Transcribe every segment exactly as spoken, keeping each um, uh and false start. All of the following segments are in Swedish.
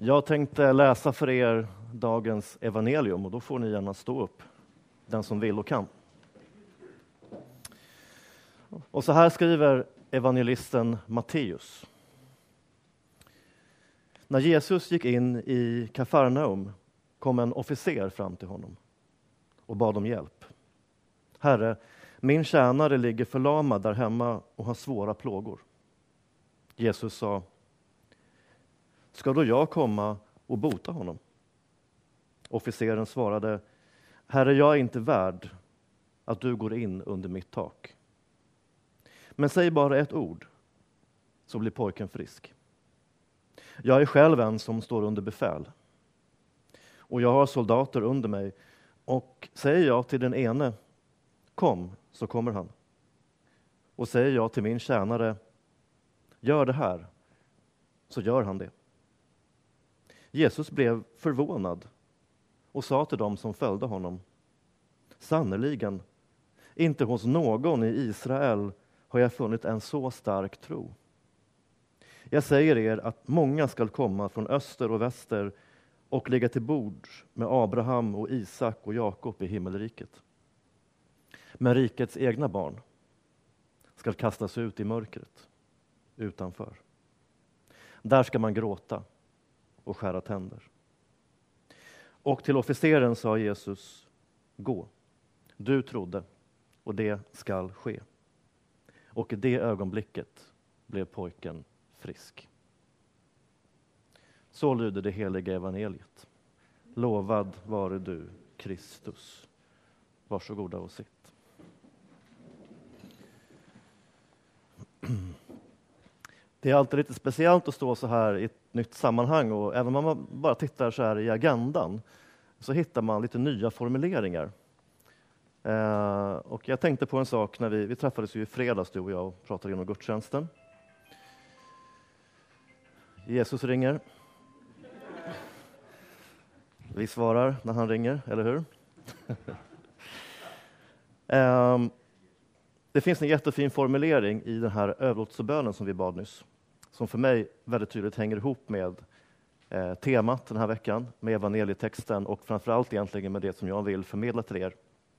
Jag tänkte läsa för er dagens evangelium och då får ni gärna stå upp, den som vill och kan. Och så här skriver evangelisten Matteus. När Jesus gick in i Kafarnaum kom en officer fram till honom och bad om hjälp. Herre, min tjänare ligger förlamad där hemma och har svåra plågor. Jesus sa, ska då jag komma och bota honom? Officeren svarade, Herre, jag är inte värd att du går in under mitt tak. Men säg bara ett ord, så blir pojken frisk. Jag är själv en som står under befäl. Och jag har soldater under mig. Och säger jag till den ene, kom, så kommer han. Och säger jag till min tjänare, gör det här, så gör han det. Jesus blev förvånad och sa till dem som följde honom, sannerligen, inte hos någon i Israel har jag funnit en så stark tro. Jag säger er att många skall komma från öster och väster och ligga till bord med Abraham och Isak och Jakob i himmelriket. Men rikets egna barn ska kastas ut i mörkret utanför. Där ska man gråta och skära tänder. Och till officeren sa Jesus, gå, du trodde och det skall ske. Och i det ögonblicket blev pojken frisk. Så lyder det heliga evangeliet. Lovad vare du, Kristus. Varsågoda och sitt. Det är alltid lite speciellt att stå så här i ett nytt sammanhang, och även om man bara tittar så här i agendan så hittar man lite nya formuleringar. Eh, och jag tänkte på en sak när vi, vi träffades ju i fredags, du och jag, och pratade igenom gudstjänsten. Jesus ringer. Vi svarar när han ringer, eller hur? eh, det finns en jättefin formulering i den här överlåtelsebönen som vi bad nyss, som för mig väldigt tydligt hänger ihop med eh, temat den här veckan, med evangelietexten och framförallt egentligen med det som jag vill förmedla till er.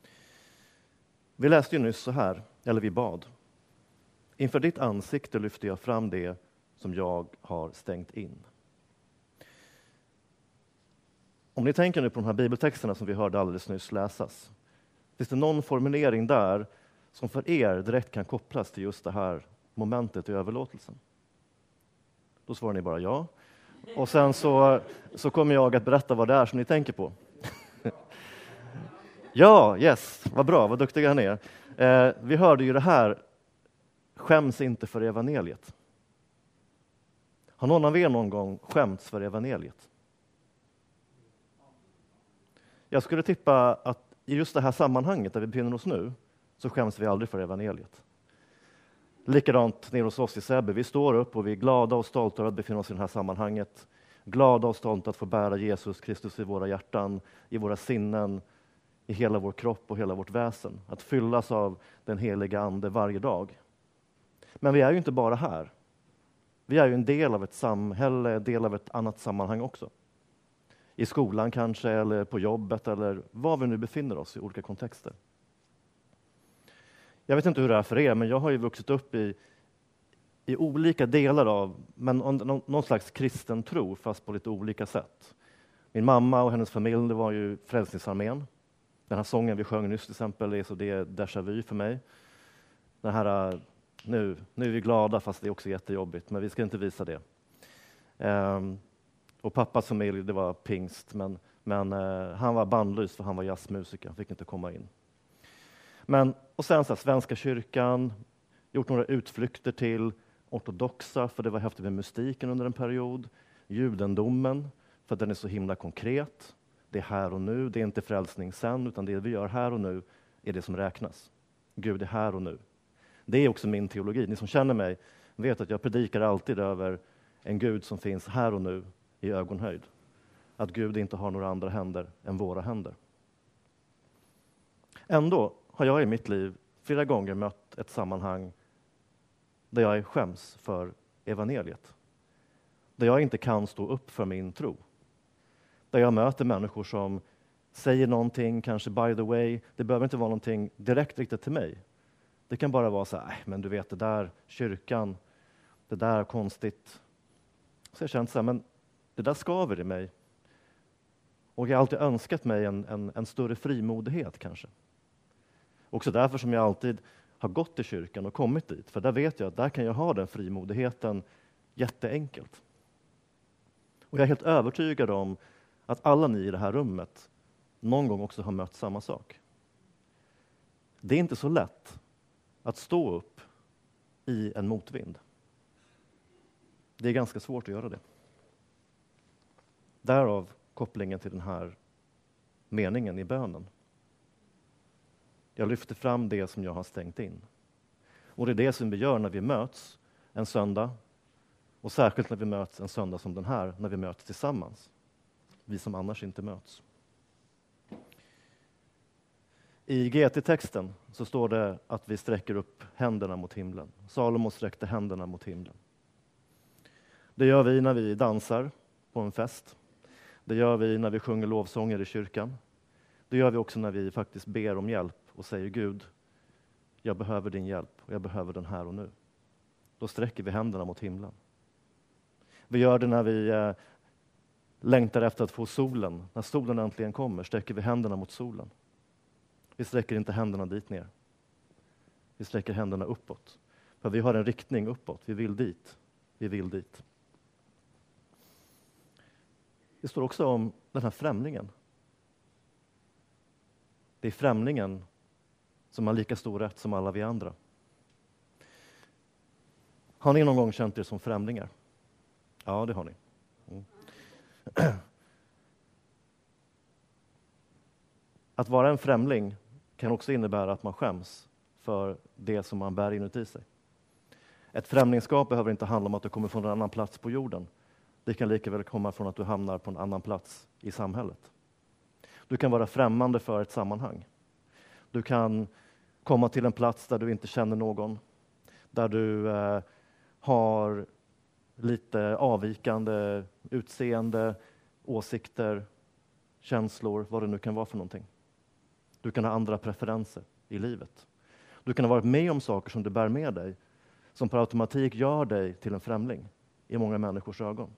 Vi läste ju nyss så här, eller vi bad. Inför ditt ansikte lyfter jag fram det som jag har stängt in. Om ni tänker nu på de här bibeltexterna som vi hörde alldeles nyss läsas, finns det någon formulering där som för er direkt kan kopplas till just det här momentet i överlåtelsen? Då svarar ni bara ja. Och sen så, så kommer jag att berätta vad det är som ni tänker på. Ja, yes, vad bra, vad duktiga ni är. Eh, vi hörde ju det här, skäms inte för evangeliet. Har någon av er någon gång skämts för evangeliet? Jag skulle tippa att i just det här sammanhanget där vi befinner oss nu så skäms vi aldrig för evangeliet. Likadant nere hos oss i Säby. Vi står upp och vi är glada och stolta över att befinna oss i det här sammanhanget. Glada och stolta att få bära Jesus Kristus i våra hjärtan, i våra sinnen, i hela vår kropp och hela vårt väsen. Att fyllas av den heliga ande varje dag. Men vi är ju inte bara här. Vi är ju en del av ett samhälle, en del av ett annat sammanhang också. I skolan kanske, eller på jobbet, eller var vi nu befinner oss i olika kontexter. Jag vet inte hur det är för er, men jag har ju vuxit upp i, i olika delar av, men någon, någon slags kristen tro, fast på lite olika sätt. Min mamma och hennes familj, det var ju Frälsningsarmén. Den här sången vi sjöng nyss till exempel, är så det är déjà vu för mig. Den här, nu, nu är vi glada, fast det är också jättejobbigt, men vi ska inte visa det. Um, och pappas familj, det var pingst, men, men uh, han var bandlös för han var jazzmusiker, han fick inte komma in. Men, och sen så här, Svenska kyrkan, gjort några utflykter till ortodoxa, för det var häftigt med mystiken under en period. Judendomen, för att den är så himla konkret. Det är här och nu, det är inte frälsning sen, utan det vi gör här och nu är det som räknas. Gud är här och nu. Det är också min teologi. Ni som känner mig vet att jag predikar alltid över en Gud som finns här och nu i ögonhöjd. Att Gud inte har några andra händer än våra händer. Ändå har jag i mitt liv flera gånger mött ett sammanhang där jag skäms för evangeliet. där jag inte kan stå upp för min tro. Där jag möter människor som säger någonting, kanske by the way, det behöver inte vara någonting direkt riktat till mig. Det kan bara vara så här, men du vet det där, kyrkan, det där är konstigt. Så jag kände så här, men det där skaver i mig. Och jag har alltid önskat mig en, en, en större frimodighet kanske. Också därför som jag alltid har gått till kyrkan och kommit dit. För där vet jag att där kan jag ha den frimodigheten jätteenkelt. Och jag är helt övertygad om att alla ni i det här rummet någon gång också har mött samma sak. Det är inte så lätt att stå upp i en motvind. Det är ganska svårt att göra det. Därav kopplingen till den här meningen i bönen. Jag lyfter fram det som jag har stängt in. Och det är det som vi gör när vi möts en söndag. Och särskilt när vi möts en söndag som den här, när vi möts tillsammans. Vi som annars inte möts. I G T-texten så står det att vi sträcker upp händerna mot himlen. Salomo sträckte händerna mot himlen. Det gör vi när vi dansar på en fest. Det gör vi när vi sjunger lovsånger i kyrkan. Det gör vi också när vi faktiskt ber om hjälp och säger Gud, jag behöver din hjälp och jag behöver den här och nu. Då sträcker vi händerna mot himlen. Vi gör det när vi eh, längtar efter att få solen. När solen äntligen kommer sträcker vi händerna mot solen. Vi sträcker inte händerna dit ner. Vi sträcker händerna uppåt. För vi har en riktning uppåt. Vi vill dit. Vi vill dit. Det står också om den här främlingen. Det är främlingen som har lika stor rätt som alla vi andra. Har ni någon gång känt er som främlingar? Ja, det har ni. Mm. Att vara en främling kan också innebära att man skäms för det som man bär inuti sig. Ett främlingskap behöver inte handla om att du kommer från en annan plats på jorden. Det kan lika väl komma från att du hamnar på en annan plats i samhället. Du kan vara främmande för ett sammanhang. Du kan komma till en plats där du inte känner någon. Där du eh, har lite avvikande utseende, åsikter, känslor, vad det nu kan vara för någonting. Du kan ha andra preferenser i livet. Du kan ha varit med om saker som du bär med dig, som per automatik gör dig till en främling i många människors ögon.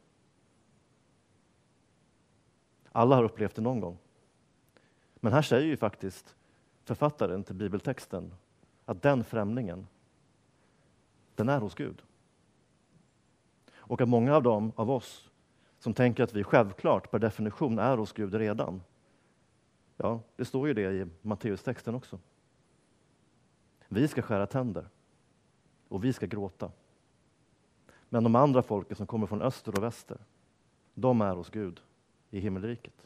Alla har upplevt det någon gång. Men här säger ju faktiskt författaren till bibeltexten att den främlingen, den är hos Gud. Och att många av dem av oss som tänker att vi självklart per definition är hos Gud redan. Ja, det står ju det i Matteus-texten också. Vi ska skära tänder och vi ska gråta. Men de andra folken som kommer från öster och väster, de är hos Gud i himmelriket.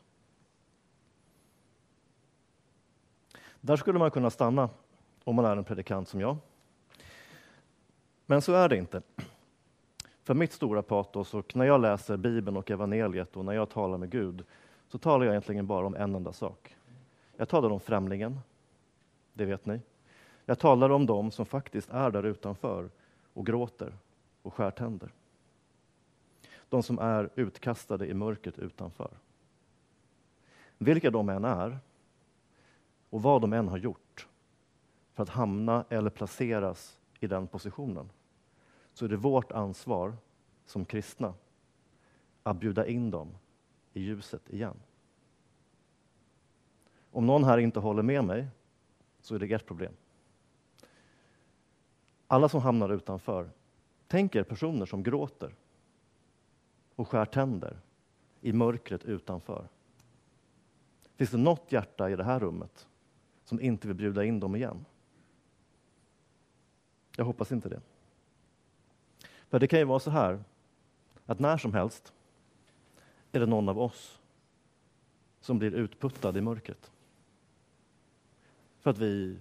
Där skulle man kunna stanna om man är en predikant som jag. Men så är det inte. För mitt stora patos, och när jag läser Bibeln och evangeliet och när jag talar med Gud, så talar jag egentligen bara om en enda sak. Jag talar om främlingen, det vet ni. Jag talar om dem som faktiskt är där utanför och gråter och skär tänder. De som är utkastade i mörkret utanför. Vilka de än är och vad de än har gjort för att hamna eller placeras i den positionen, så är det vårt ansvar som kristna att bjuda in dem i ljuset igen. Om någon här inte håller med mig, så är det ert problem. Alla som hamnar utanför, tänk er personer som gråter och skär tänder i mörkret utanför. Finns det något hjärta i det här rummet som inte vill bjuda in dem igen? Jag hoppas inte det. För det kan ju vara så här, att när som helst är det någon av oss som blir utputtad i mörkret. För att vi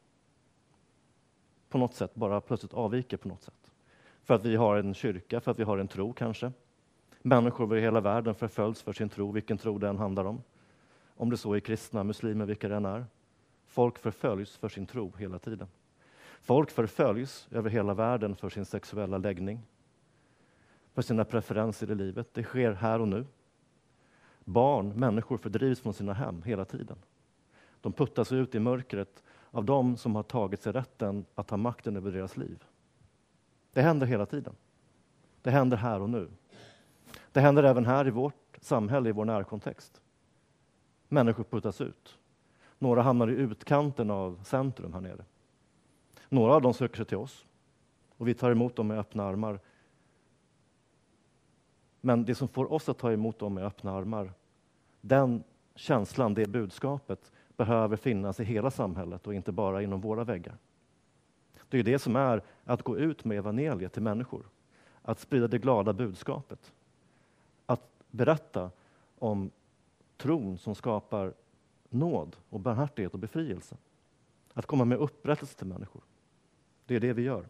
på något sätt bara plötsligt avviker på något sätt. För att vi har en kyrka, för att vi har en tro kanske. Människor över hela världen förföljs för sin tro, vilken tro den handlar om. Om det så är kristna, muslimer, vilka den är. Folk förföljs för sin tro hela tiden. Folk förföljs över hela världen för sin sexuella läggning. för sina preferenser i livet. Det sker här och nu. Barn, människor fördrivs från sina hem hela tiden. De puttas ut i mörkret av dem som har tagit sig rätten att ha makten över deras liv. Det händer hela tiden. Det händer här och nu. Det händer även här i vårt samhälle, i vår närkontext. Människor puttas ut. Några hamnar i utkanten av centrum här nere. Några av dem söker sig till oss. Och vi tar emot dem med öppna armar. Men det som får oss att ta emot dem med öppna armar, den känslan, det budskapet, behöver finnas i hela samhället och inte bara inom våra väggar. Det är det som är att gå ut med evangeliet till människor. Att sprida det glada budskapet. Att berätta om tron som skapar nåd och barmhärtighet och befrielse. Att komma med upprättelse till människor. Det är det vi gör.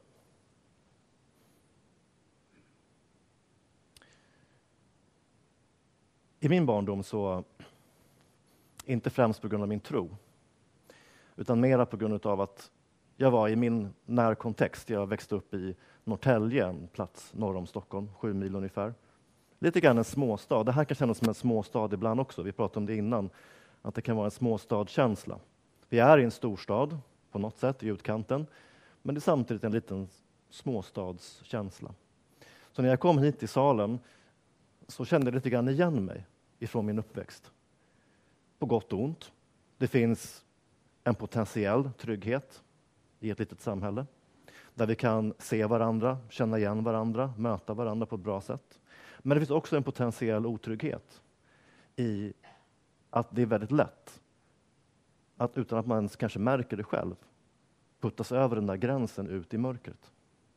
I min barndom så, inte främst på grund av min tro, utan mera på grund av att jag var i min närkontext. Jag växte upp i Norrtälje, en plats norr om Stockholm, sju mil ungefär. Lite grann en småstad. Det här kan kännas som en småstad ibland också. Vi pratade om det innan, att det kan vara en småstadskänsla. Vi är i en storstad på något sätt i utkanten, men det är samtidigt en liten småstadskänsla. Så när jag kom hit till Salem så kände jag lite grann igen mig ifrån min uppväxt. På gott och ont. Det finns en potentiell trygghet i ett litet samhälle där vi kan se varandra, känna igen varandra, möta varandra på ett bra sätt. Men det finns också en potentiell otrygghet i att det är väldigt lätt att utan att man ens kanske märker det själv puttas över den där gränsen ut i mörkret.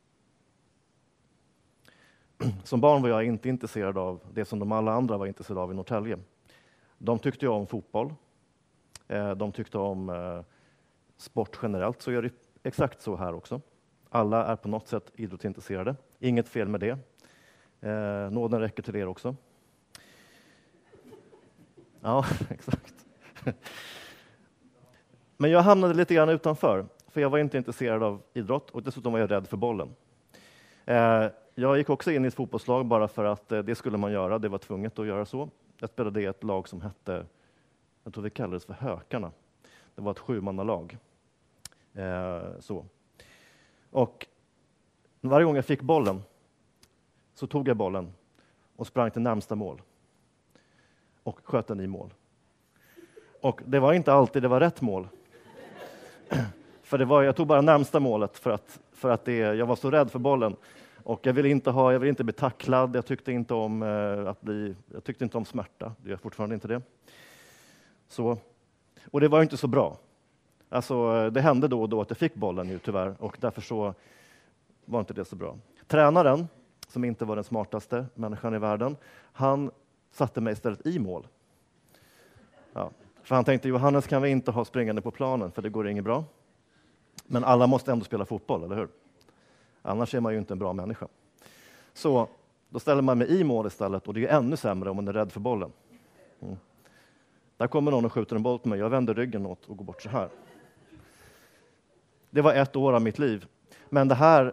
Som barn var jag inte intresserad av det som de alla andra var intresserade av i Norrtälje. De tyckte om fotboll. De tyckte om sport generellt, så gör det exakt så här också. Alla är på något sätt idrottsintresserade. Inget fel med det. Eh, nåden räcker till er också. Ja, exakt. Men jag hamnade lite grann utanför, för jag var inte intresserad av idrott och dessutom var jag rädd för bollen. Eh, jag gick också in i ett fotbollslag bara för att eh, det skulle man göra, det var tvunget att göra så. Jag spelade i ett lag som hette, jag tror vi kallades för Hökarna. Det var ett sjumannalag. Eh, så. Och varje gång jag fick bollen så tog jag bollen och sprang till närmsta mål. Och sköt den i mål. Och det var inte alltid det var rätt mål. För det var, jag tog bara närmsta målet för att, för att det, jag var så rädd för bollen. Och jag ville inte, ha, jag ville inte bli tacklad, jag tyckte inte om eh, att bli, jag tyckte inte om smärta. Det gör fortfarande inte det. Så. Och det var inte så bra. Alltså, det hände då och då att jag fick bollen ju tyvärr, och därför så var inte det så bra. Tränaren, som inte var den smartaste människan i världen, han satte mig istället i mål. Ja, för han tänkte, Johannes kan vi inte ha springande på planen, för det går inget bra. Men alla måste ändå spela fotboll, eller hur? Annars är man ju inte en bra människa. Så då ställer man mig i mål istället, och det är ännu sämre om man är rädd för bollen. Mm. Där kommer någon och skjuter en boll på mig, jag vänder ryggen åt och går bort så här. Det var ett år av mitt liv. Men det här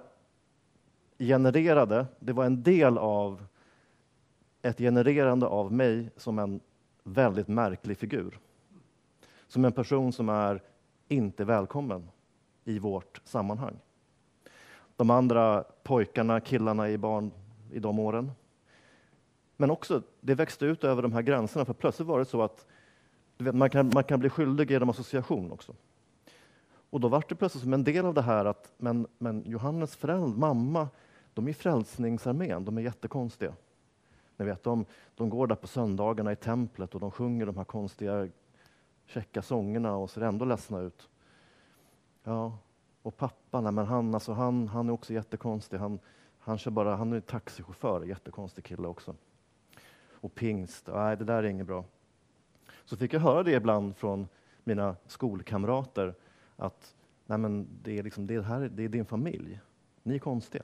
genererade, det var en del av ett genererande av mig som en väldigt märklig figur. Som en person som är inte välkommen i vårt sammanhang. De andra pojkarna, killarna i barn i de åren. Men också, det växte ut över de här gränserna, för plötsligt var det så att du vet, man, kan, man kan bli skyldig genom association också. Och då var det plötsligt som en del av det här att men, men Johannes föräldrar, mamma, de är frälsningsarmén, de är jättekonstiga. Ni vet, de, de går där på söndagarna i templet och de sjunger de här konstiga käcka sångerna och ser ändå ledsna ut. Ja, och pappa, nej, men han, alltså, han, han är också jättekonstig. Han, han, kör bara, han är taxichaufför, jättekonstig kille också. Och pingst, nej det där är inget bra. Så fick jag höra det ibland från mina skolkamrater att nej, men det, är liksom, det, här, det är din familj, ni är konstiga.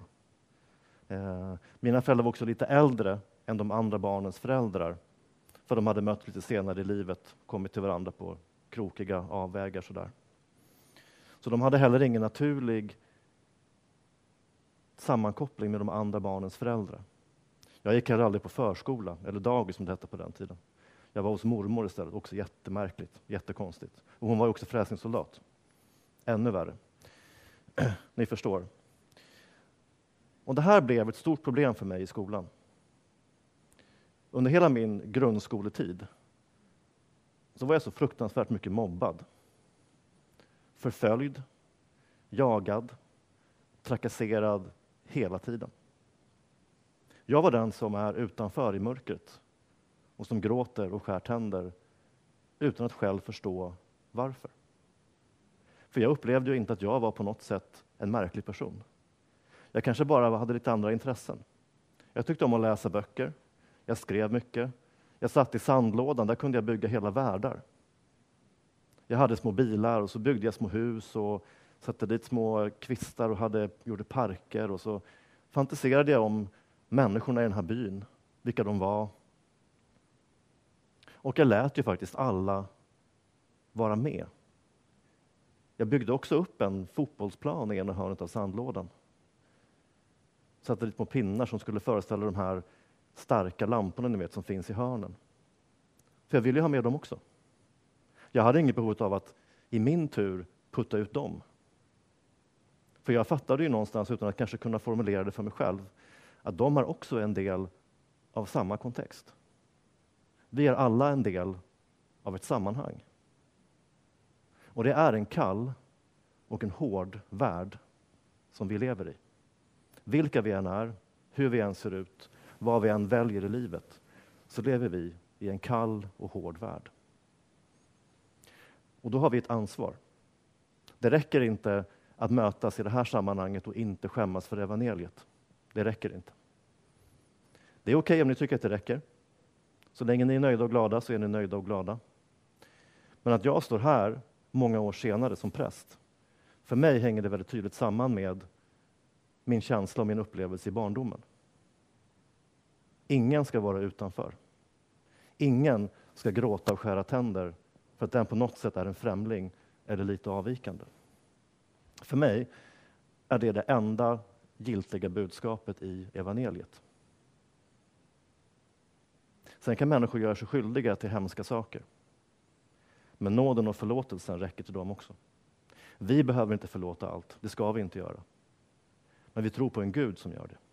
Eh, mina föräldrar var också lite äldre än de andra barnens föräldrar. För de hade mött lite senare i livet, kommit till varandra på krokiga avvägar. Sådär. Så de hade heller ingen naturlig sammankoppling med de andra barnens föräldrar. Jag gick heller aldrig på förskola, eller dagis som det hette på den tiden. Jag var hos mormor istället, också jättemärkligt, jättekonstigt. Och hon var ju också frälsningssoldat. Ännu värre. Ni förstår. Och det här blev ett stort problem för mig i skolan. Under hela min grundskoletid så var jag så fruktansvärt mycket mobbad. Förföljd, jagad, trakasserad hela tiden. Jag var den som är utanför i mörkret och som gråter och skär tänder utan att själv förstå varför. För jag upplevde ju inte att jag var på något sätt en märklig person. Jag kanske bara hade lite andra intressen. Jag tyckte om att läsa böcker. Jag skrev mycket. Jag satt i sandlådan, där kunde jag bygga hela världar. Jag hade små bilar och så byggde jag små hus och satte dit små kvistar och hade, gjorde parker. Och så fantiserade jag om människorna i den här byn, vilka de var. Och jag lät ju faktiskt alla vara med. Jag byggde också upp en fotbollsplan i ena hörnet av sandlådan. Satte dit små pinnar som skulle föreställa de här starka lamporna ni vet, som finns i hörnen. För jag ville ju ha med dem också. Jag hade inget behov av att i min tur putta ut dem. För jag fattade ju någonstans, utan att kanske kunna formulera det för mig själv, att de är också en del av samma kontext. Vi är alla en del av ett sammanhang. Och det är en kall och en hård värld som vi lever i. Vilka vi än är, hur vi än ser ut, vad vi än väljer i livet, så lever vi i en kall och hård värld. Och då har vi ett ansvar. Det räcker inte att mötas i det här sammanhanget och inte skämmas för evangeliet. Det räcker inte. Det är okej om ni tycker att det räcker. Så länge ni är nöjda och glada så är ni nöjda och glada. Men att jag står här många år senare som präst, för mig hänger det väldigt tydligt samman med min känsla och min upplevelse i barndomen. Ingen ska vara utanför. Ingen ska gråta och skära tänder för att den på något sätt är en främling eller lite avvikande. För mig är det det enda giltiga budskapet i evangeliet. Sen kan människor göra sig skyldiga till hemska saker. Men nåden och förlåtelsen räcker till dem också. Vi behöver inte förlåta allt, det ska vi inte göra. Men vi tror på en Gud som gör det.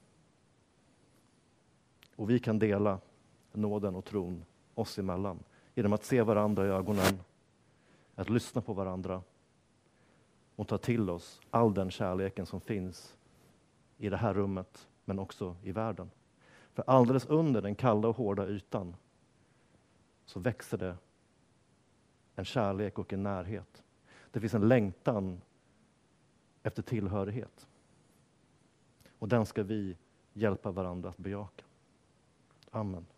Och vi kan dela nåden och tron oss emellan genom att se varandra i ögonen, att lyssna på varandra och ta till oss all den kärleken som finns i det här rummet, men också i världen. För alldeles under den kalla och hårda ytan så växer det en kärlek och en närhet. Det finns en längtan efter tillhörighet. Och den ska vi hjälpa varandra att bejaka. Amen.